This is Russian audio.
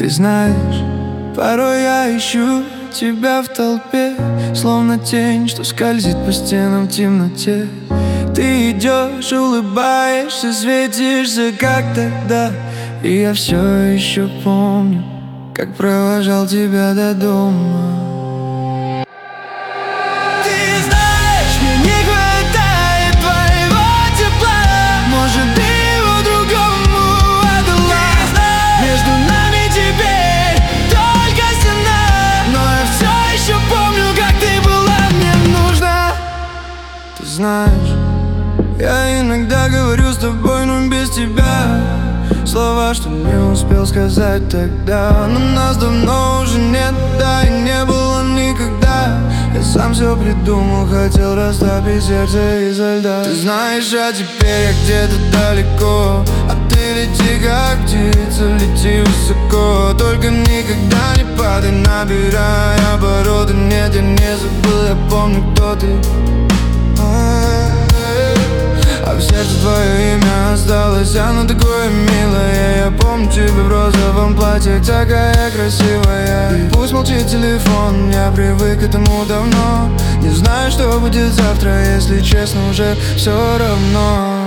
Ты знаешь, порой я ищу тебя в толпе, словно тень, что скользит по стенам в темноте. Ты идешь, улыбаешься, светишься, как тогда. И я все еще помню, как провожал тебя до дома. Знаешь, я иногда говорю с тобой, но без тебя. Слова, что не успел сказать тогда. Но нас давно уже нет, да и не было никогда. Я сам все придумал, хотел растопить сердце изо льда. Ты знаешь, а теперь я где-то далеко, а ты лети как птица, лети высоко. Только никогда не падай, набирай обороты. Нет, я не забыл, я помню, кто ты. А в сердце твое имя осталось, оно такое милое. Я помню тебя в розовом платье, такая красивая. И пусть молчит телефон, я привык к этому давно. Не знаю, что будет завтра, если честно, уже все равно.